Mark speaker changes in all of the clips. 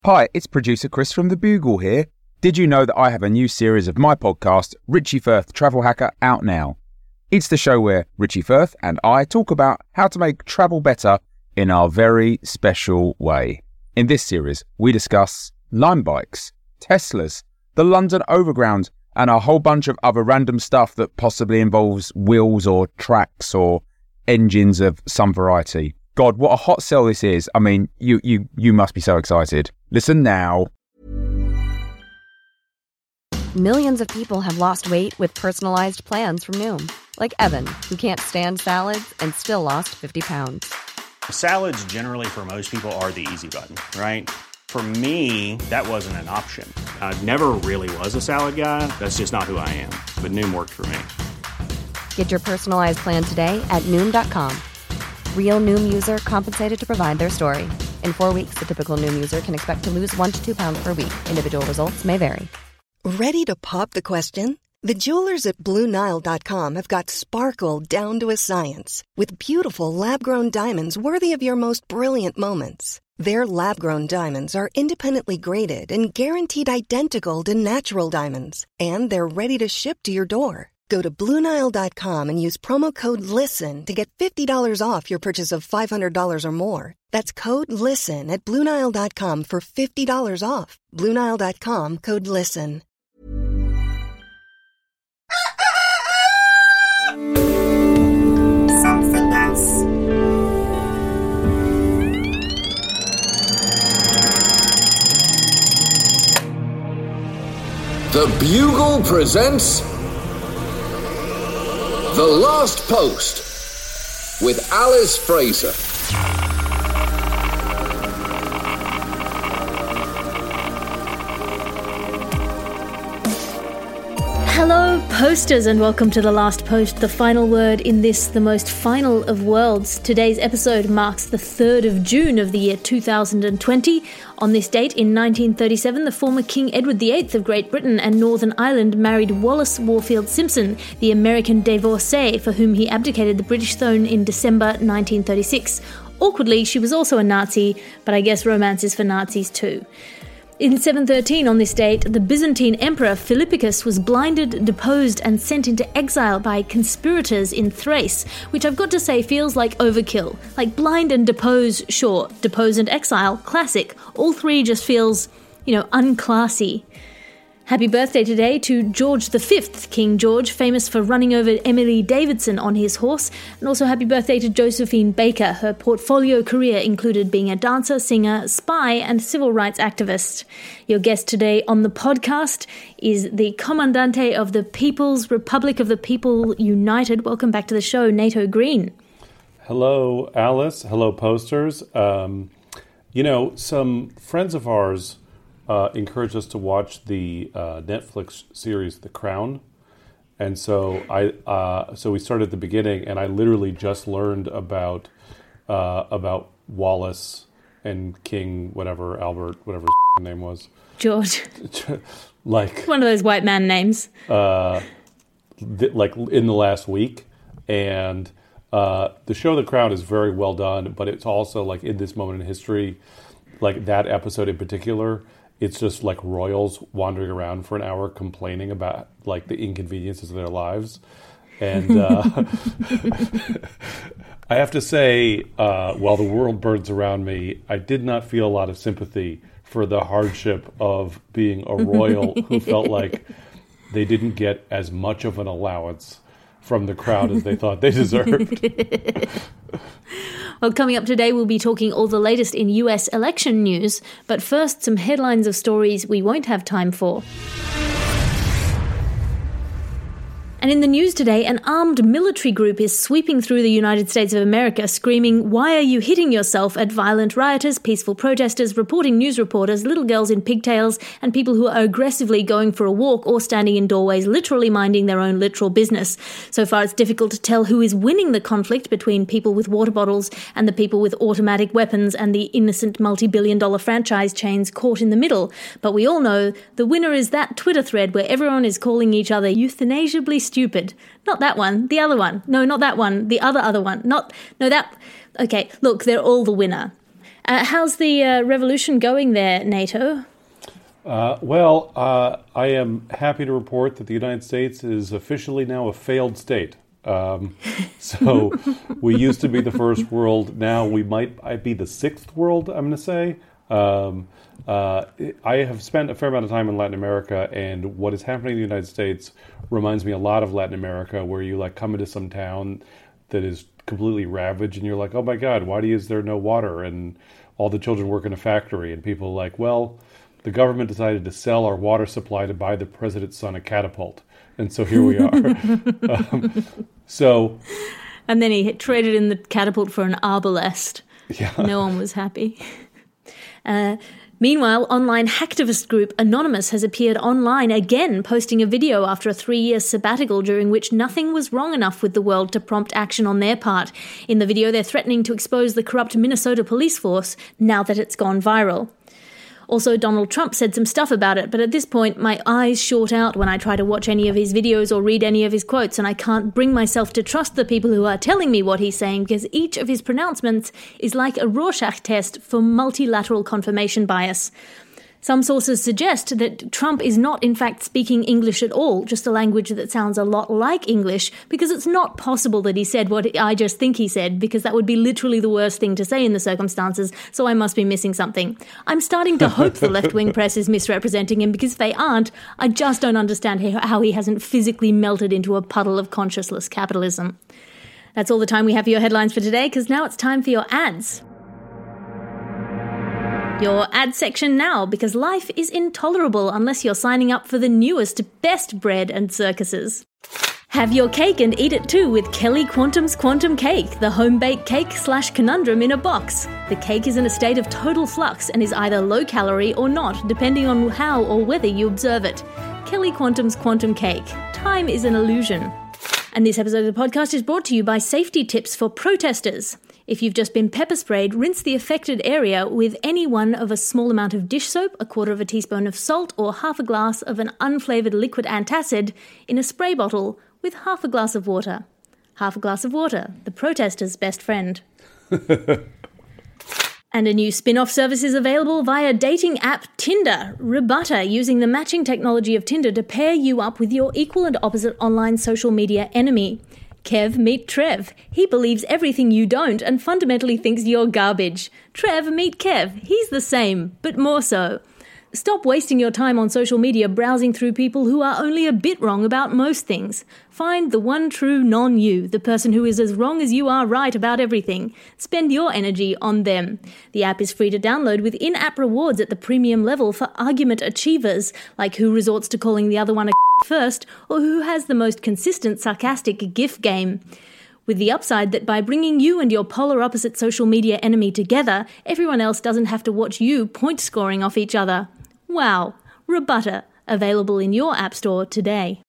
Speaker 1: Hi, it's producer Chris from The Bugle here. Did you know that I have a new series of my podcast, Richie Firth Travel Hacker, out now? It's the show where Richie Firth and I talk about how to make travel better in our very special way. In this series, we discuss Lime bikes, Teslas, the London Overground, and a whole bunch of other random stuff that possibly involves wheels or tracks or engines of some variety. God, what a hot sell this is. I mean, you must be so excited. Listen now.
Speaker 2: Millions of people have lost weight with personalized plans from Noom. Like Evan, who can't stand salads and still lost 50 pounds.
Speaker 3: Salads generally for most people are the easy button, right? For me, that wasn't an option. I never really was a salad guy. That's just not who I am. But Noom worked for me.
Speaker 2: Get your personalized plan today at Noom.com. Real Noom user compensated to provide their story. In 4 weeks, the typical Noom user can expect to lose 1 to 2 pounds per week. Individual results may vary.
Speaker 4: Ready to pop the question? The jewelers at BlueNile.com have got sparkle down to a science with beautiful lab-grown diamonds worthy of your most brilliant moments. Their lab-grown diamonds are independently graded and guaranteed identical to natural diamonds, and they're ready to ship to your door. Go to BlueNile.com and use promo code LISTEN to get $50 off your purchase of $500 or more. That's code LISTEN at BlueNile.com for $50 off. BlueNile.com, code LISTEN.
Speaker 5: Something else.
Speaker 6: The Bugle presents The Last Post with Alice Fraser.
Speaker 7: Hello, posters, and welcome to The Last Post, the final word in this, the most final of worlds. Today's episode marks the 3rd of June of the year 2020. On this date, in 1937, the former King Edward VIII of Great Britain and Northern Ireland married Wallis Warfield Simpson, the American divorcee for whom he abdicated the British throne in December 1936. Awkwardly, she was also a Nazi, but I guess romance is for Nazis too. In 713, on this date, the Byzantine Emperor Philippicus was blinded, deposed, and sent into exile by conspirators in Thrace, which I've got to say feels like overkill. Like blind and depose, sure. Depose and exile, classic. All three just feels, unclassy. Happy birthday today to George V, King George, famous for running over Emily Davidson on his horse. And also happy birthday to Josephine Baker. Her portfolio career included being a dancer, singer, spy, and civil rights activist. Your guest today on the podcast is the Commandante of the People's Republic of the People United. Welcome back to the show, Nato Green.
Speaker 8: Hello, Alice. Hello, posters. Some friends of ours encouraged us to watch the Netflix series The Crown, and so we started at the beginning, and I literally just learned about Wallace and King Albert, whatever his name was,
Speaker 7: George,
Speaker 8: like
Speaker 7: one of those white man names,
Speaker 8: like in the last week, and the show The Crown is very well done, but it's also like in this moment in history, like that episode in particular. It's just like royals wandering around for an hour complaining about like the inconveniences of their lives. And I have to say, while the world burns around me, I did not feel a lot of sympathy for the hardship of being a royal who felt like they didn't get as much of an allowance from the crowd as they thought they deserved.
Speaker 7: Well, coming up today, we'll be talking all the latest in US election news. But first, some headlines of stories we won't have time for. And in the news today, an armed military group is sweeping through the United States of America screaming, "Why are you hitting yourself?" at violent rioters, peaceful protesters, reporting news reporters, little girls in pigtails, and people who are aggressively going for a walk or standing in doorways, literally minding their own literal business. So far, it's difficult to tell who is winning the conflict between people with water bottles and the people with automatic weapons and the innocent multi-billion-dollar franchise chains caught in the middle. But we all know the winner is that Twitter thread where everyone is calling each other euthanasiably stupid. Not that one, the other one. No, not that one, the other one. Okay, look, they're all the winner. How's the revolution going there, NATO?
Speaker 8: I am happy to report that the United States is officially now a failed state. So we used to be the first world. Now we might be the sixth world, I'm going to say. I have spent a fair amount of time in Latin America, and what is happening in the United States reminds me a lot of Latin America, where you come into some town that is completely ravaged, and you're like, oh my God, why is there no water? And all the children work in a factory, and people are like, well, the government decided to sell our water supply to buy the president's son a catapult. And so here we are.
Speaker 7: And then he traded in the catapult for an arbalest.
Speaker 8: Yeah.
Speaker 7: No one was happy. Meanwhile, online hacktivist group Anonymous has appeared online again, posting a video after a 3-year sabbatical during which nothing was wrong enough with the world to prompt action on their part. In the video, they're threatening to expose the corrupt Minnesota police force now that it's gone viral. Also, Donald Trump said some stuff about it, but at this point, my eyes short out when I try to watch any of his videos or read any of his quotes, and I can't bring myself to trust the people who are telling me what he's saying, because each of his pronouncements is like a Rorschach test for multilateral confirmation bias. Some sources suggest that Trump is not in fact speaking English at all, just a language that sounds a lot like English, because it's not possible that he said what I just think he said, because that would be literally the worst thing to say in the circumstances, so I must be missing something. I'm starting to hope the left-wing press is misrepresenting him, because if they aren't, I just don't understand how he hasn't physically melted into a puddle of conscienceless capitalism. That's all the time we have for your headlines for today, because now it's time for your ads. Your ad section now, because life is intolerable unless you're signing up for the newest, best bread and circuses. Have your cake and eat it too with Kelly Quantum's Quantum Cake, the home-baked cake/conundrum in a box. The cake is in a state of total flux and is either low-calorie or not, depending on how or whether you observe it. Kelly Quantum's Quantum Cake. Time is an illusion. And this episode of the podcast is brought to you by Safety Tips for Protesters. If you've just been pepper sprayed, rinse the affected area with any one of a small amount of dish soap, 1/4 teaspoon of salt, or half a glass of an unflavoured liquid antacid in a spray bottle with half a glass of water. Half a glass of water, the protester's best friend. And a new spin-off service is available via dating app Tinder. Rebutter, using the matching technology of Tinder to pair you up with your equal and opposite online social media enemy. Kev, meet Trev. He believes everything you don't and fundamentally thinks you're garbage. Trev, meet Kev. He's the same, but more so. Stop wasting your time on social media browsing through people who are only a bit wrong about most things. Find the one true non-you, the person who is as wrong as you are right about everything. Spend your energy on them. The app is free to download with in-app rewards at the premium level for argument achievers, like who resorts to calling the other one a first, or who has the most consistent sarcastic GIF game. With the upside that by bringing you and your polar opposite social media enemy together, everyone else doesn't have to watch you point scoring off each other. Wow. Rebutter. Available in your app store today.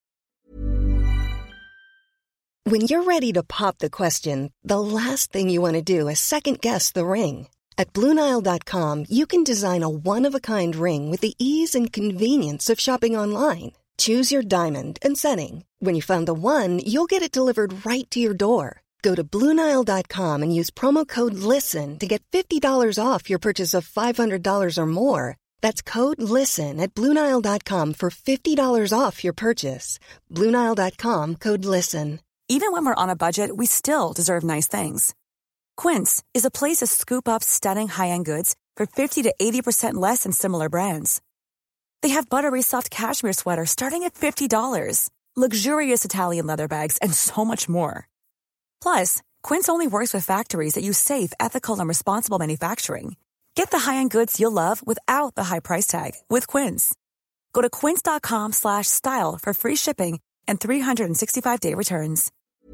Speaker 4: When you're ready to pop the question, the last thing you want to do is second-guess the ring. At BlueNile.com, you can design a one-of-a-kind ring with the ease and convenience of shopping online. Choose your diamond and setting. When you find the one, you'll get it delivered right to your door. Go to BlueNile.com and use promo code LISTEN to get $50 off your purchase of $500 or more. That's code LISTEN at BlueNile.com for $50 off your purchase. BlueNile.com, code LISTEN.
Speaker 5: Even when we're on a budget, we still deserve nice things. Quince is a place to scoop up stunning high-end goods for 50 to 80% less than similar brands. They have buttery soft cashmere sweaters starting at $50, luxurious Italian leather bags, and so much more. Plus, Quince only works with factories that use safe, ethical, and responsible manufacturing. Get the high-end goods you'll love without the high price tag with Quince. Go to quince.com/style for free shipping and 365-day returns.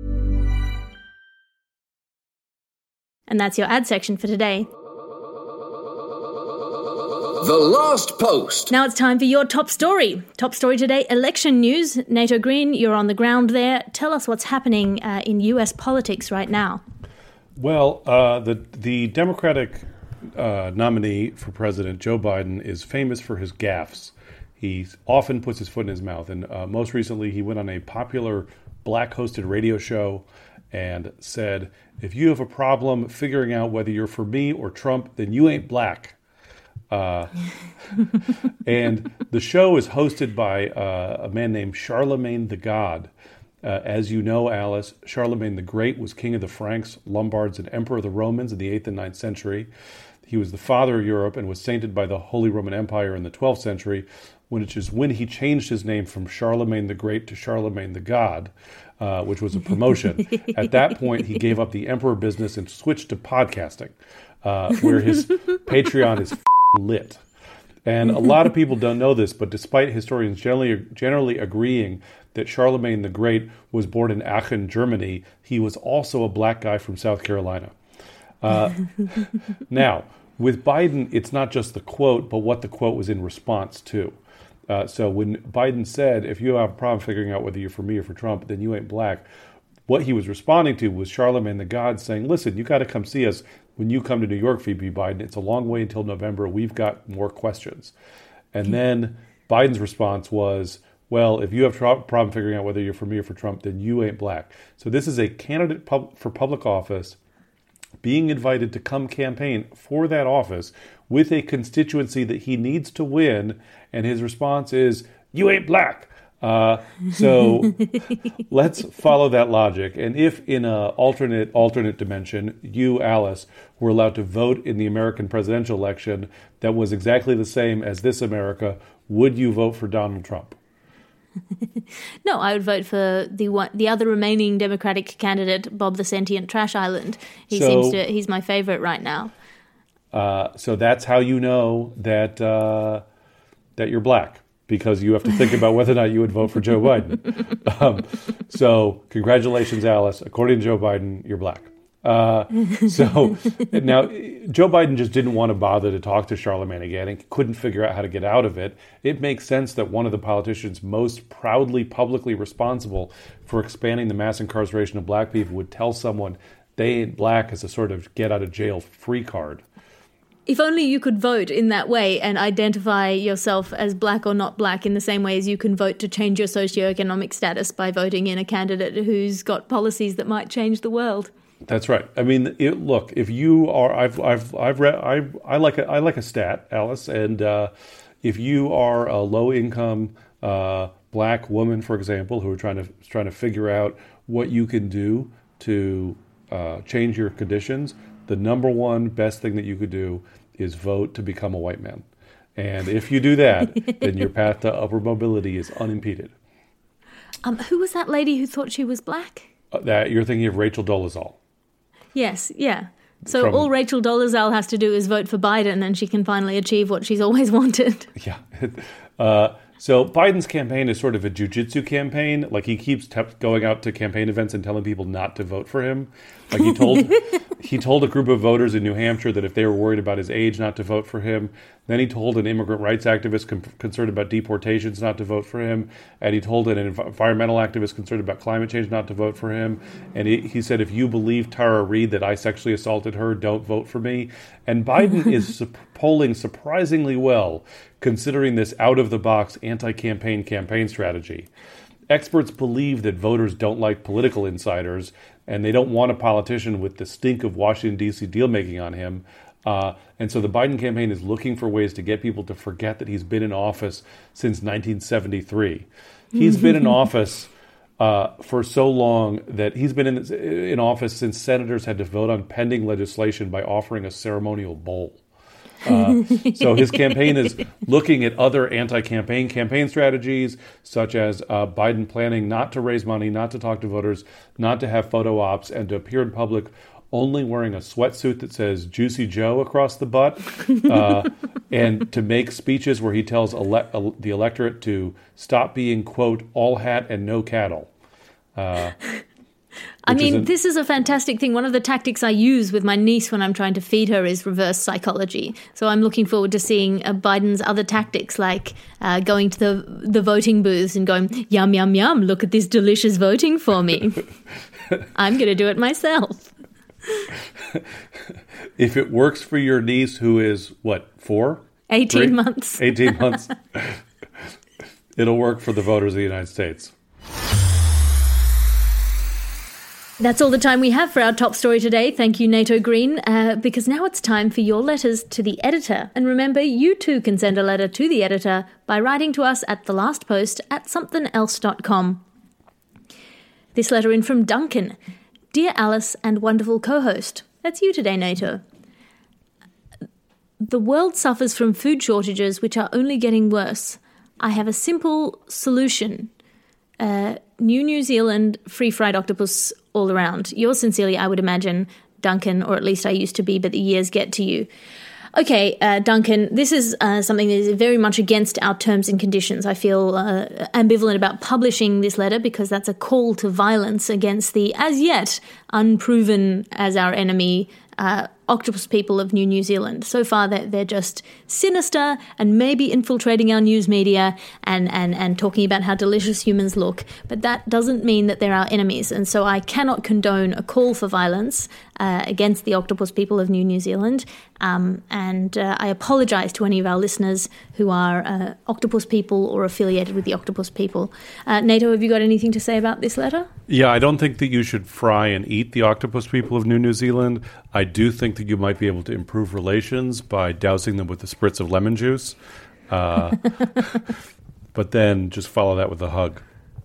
Speaker 7: And that's your ad section for today.
Speaker 6: The Last Post.
Speaker 7: Now it's time for your top story. Top story today, election news. Nato Green, you're on the ground there. Tell us what's happening in US politics right now.
Speaker 8: Well, the Democratic nominee for president, Joe Biden, is famous for his gaffes. He often puts his foot in his mouth, and most recently he went on a popular black-hosted radio show and said, if you have a problem figuring out whether you're for me or Trump, then you ain't black. And the show is hosted by a man named Charlemagne the God. As you know, Alice, Charlemagne the Great was king of the Franks, Lombards, and emperor of the Romans in the 8th and 9th century. He was the father of Europe and was sainted by the Holy Roman Empire in the 12th century, which is when he changed his name from Charlemagne the Great to Charlemagne the God, which was a promotion. At that point, he gave up the emperor business and switched to podcasting, where his Patreon is lit. And a lot of people don't know this, but despite historians generally agreeing that Charlemagne the Great was born in Aachen, Germany, he was also a black guy from South Carolina. Now, with Biden, it's not just the quote, but what the quote was in response to. So when Biden said, if you have a problem figuring out whether you're for me or for Trump, then you ain't black, what he was responding to was Charlemagne the God saying, listen, you got to come see us when you come to New York, VP Biden. It's a long way until November. We've got more questions. And then Biden's response was, well, if you have a problem figuring out whether you're for me or for Trump, then you ain't black. So this is a candidate for public office being invited to come campaign for that office with a constituency that he needs to win. And his response is, you ain't black. So let's follow that logic. And if in an alternate dimension, you, Alice, were allowed to vote in the American presidential election that was exactly the same as this America, would you vote for Donald Trump?
Speaker 7: No, I would vote for the other remaining Democratic candidate, Bob the Sentient Trash Island. He's my favorite right now.
Speaker 8: So that's how you know that you're black, because you have to think about whether or not you would vote for Joe Biden. So congratulations, Alice. According to Joe Biden, you're black. So now Joe Biden just didn't want to bother to talk to Charlemagne again and couldn't figure out how to get out of it. It makes sense that one of the politicians most proudly, publicly responsible for expanding the mass incarceration of black people would tell someone they ain't black as a sort of get out of jail free card.
Speaker 7: If only you could vote in that way and identify yourself as black or not black in the same way as you can vote to change your socioeconomic status by voting in a candidate who's got policies that might change the world.
Speaker 8: That's right. I mean, look, if you are, I've read, I like a stat, Alice, and if you are a low income black woman, for example, who are trying to figure out what you can do to change your conditions, the number one best thing that you could do is vote to become a white man. And if you do that, then your path to upward mobility is unimpeded.
Speaker 7: Who was that lady who thought she was black?
Speaker 8: That you're thinking of Rachel Dolezal.
Speaker 7: Yes, yeah. So all Rachel Dolezal has to do is vote for Biden and she can finally achieve what she's always wanted.
Speaker 8: Yeah. So Biden's campaign is sort of a jujitsu campaign. Like, he keeps going out to campaign events and telling people not to vote for him. Like, he told a group of voters in New Hampshire that if they were worried about his age, not to vote for him. Then he told an immigrant rights activist concerned about deportations not to vote for him. And he told an environmental activist concerned about climate change not to vote for him. And he said, if you believe Tara Reid that I sexually assaulted her, don't vote for me. And Biden is polling surprisingly well, considering this out-of-the-box anti-campaign strategy. Experts believe that voters don't like political insiders, and they don't want a politician with the stink of Washington, D.C. deal-making on him. And so the Biden campaign is looking for ways to get people to forget that he's been in office since 1973. He's been in office for so long that he's been in office since senators had to vote on pending legislation by offering a ceremonial bowl. So his campaign is looking at other campaign strategies, such as Biden planning not to raise money, not to talk to voters, not to have photo ops, and to appear in public only wearing a sweatsuit that says Juicy Joe across the butt, and to make speeches where he tells the electorate to stop being, quote, all hat and no cattle.
Speaker 7: This is a fantastic thing. One of the tactics I use with my niece when I'm trying to feed her is reverse psychology. So I'm looking forward to seeing Biden's other tactics, like going to the voting booths and going, yum, yum, yum, look at this delicious voting for me. I'm going to do it myself.
Speaker 8: If it works for your niece, who is, 4?
Speaker 7: 18 months.
Speaker 8: 18 months. It'll work for the voters of the United States.
Speaker 7: That's all the time we have for our top story today. Thank you, NATO Green, because now it's time for your letters to the editor. And remember, you too can send a letter to the editor by writing to us at thelastpost@somethingelse.com. This letter in from Duncan. Dear Alice and wonderful co-host. That's you today, NATO. The world suffers from food shortages which are only getting worse. I have a simple solution. New Zealand free-fried octopus all around. Yours sincerely, I would imagine, Duncan, or at least I used to be, but the years get to you. Okay, Duncan, this is something that is very much against our terms and conditions. I feel ambivalent about publishing this letter because that's a call to violence against the, as yet, unproven as our enemy, octopus people of New Zealand. So far, they're just sinister and maybe infiltrating our news media and talking about how delicious humans look. But that doesn't mean that they're our enemies. And so I cannot condone a call for violence against the octopus people of New Zealand. And I apologise to any of our listeners who are octopus people or affiliated with the octopus people. NATO, have you got anything to say about this letter?
Speaker 8: Yeah, I don't think that you should fry and eat the octopus people of New Zealand. I do think that you might be able to improve relations by dousing them with a spritz of lemon juice. But then just follow that with a hug.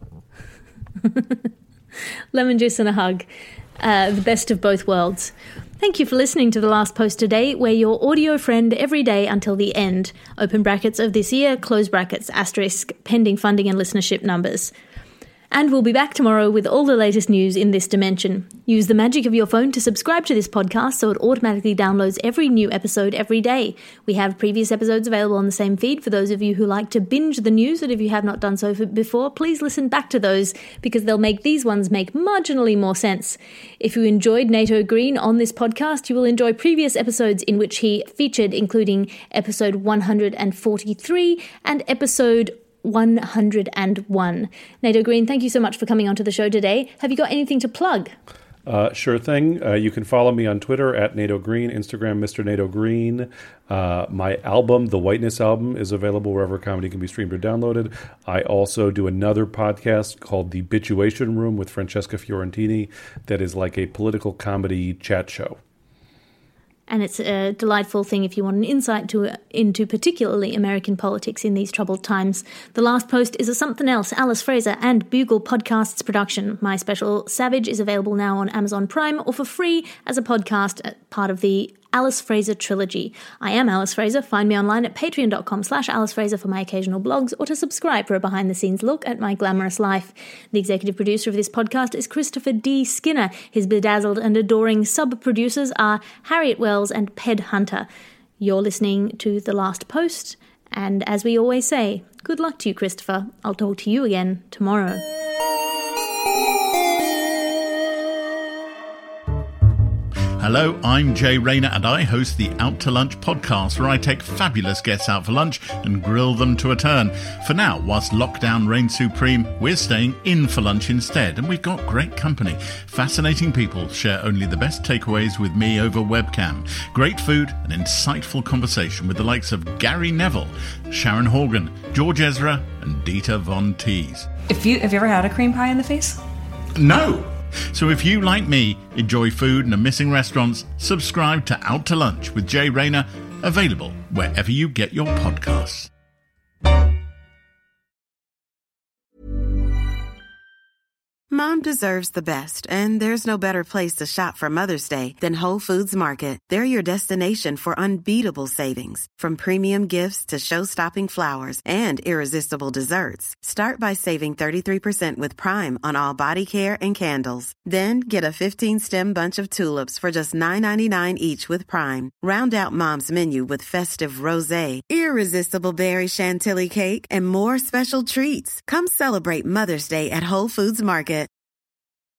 Speaker 7: Lemon juice and a hug. The best of both worlds. Thank you for listening to The Last Post Today. We're your audio friend every day until the end. Open brackets of this year, close brackets, asterisk, pending funding and listenership numbers. And we'll be back tomorrow with all the latest news in this dimension. Use the magic of your phone to subscribe to this podcast so it automatically downloads every new episode every day. We have previous episodes available on the same feed for those of you who like to binge the news, and if you have not done so before, please listen back to those because they'll make these ones make marginally more sense. If you enjoyed NATO Green on this podcast, you will enjoy previous episodes in which he featured, including episode 143 and episode 101. NATO Green, thank you so much for coming onto the show today. Have you got anything to plug?
Speaker 8: Sure thing. You can follow me on Twitter at NATO Green, Instagram Mr. NATO Green. My album, The Whiteness Album, is available wherever comedy can be streamed or downloaded. I also do another podcast called The Bituation Room with Francesca Fiorentini that is like a political comedy chat show.
Speaker 7: And it's a delightful thing if you want an insight into particularly American politics in these troubled times. The Last Post is a Something Else, Alice Fraser and Bugle Podcasts production. My special Savage is available now on Amazon Prime or for free as a podcast, part of the Alice Fraser trilogy. I am Alice Fraser. Find me online at patreon.com/Alice Fraser for my occasional blogs or to subscribe for a behind-the-scenes look at my glamorous life. The executive producer of this podcast is Christopher D. Skinner. His bedazzled and adoring sub-producers are Harriet Wells and Ped Hunter. You're listening to The Last Post, and as we always say, good luck to you, Christopher. I'll talk to you again tomorrow.
Speaker 9: Hello, I'm Jay Rayner and I host the Out to Lunch podcast where I take fabulous guests out for lunch and grill them to a turn. For now, whilst lockdown reigns supreme, we're staying in for lunch instead, and we've got great company. Fascinating people share only the best takeaways with me over webcam. Great food and insightful conversation with the likes of Gary Neville, Sharon Horgan, George Ezra and Dieter Von Teese.
Speaker 10: Have you ever had a cream pie in the face?
Speaker 9: No! So if you, like me, enjoy food and are missing restaurants, subscribe to Out to Lunch with Jay Rayner, available wherever you get your podcasts.
Speaker 11: Mom deserves the best, and there's no better place to shop for Mother's Day than Whole Foods Market. They're your destination for unbeatable savings, from premium gifts to show-stopping flowers and irresistible desserts. Start by saving 33% with Prime on all body care and candles. Then get a 15-stem bunch of tulips for just $9.99 each with Prime. Round out Mom's menu with festive rosé, irresistible berry chantilly cake, and more special treats. Come celebrate Mother's Day at Whole Foods Market.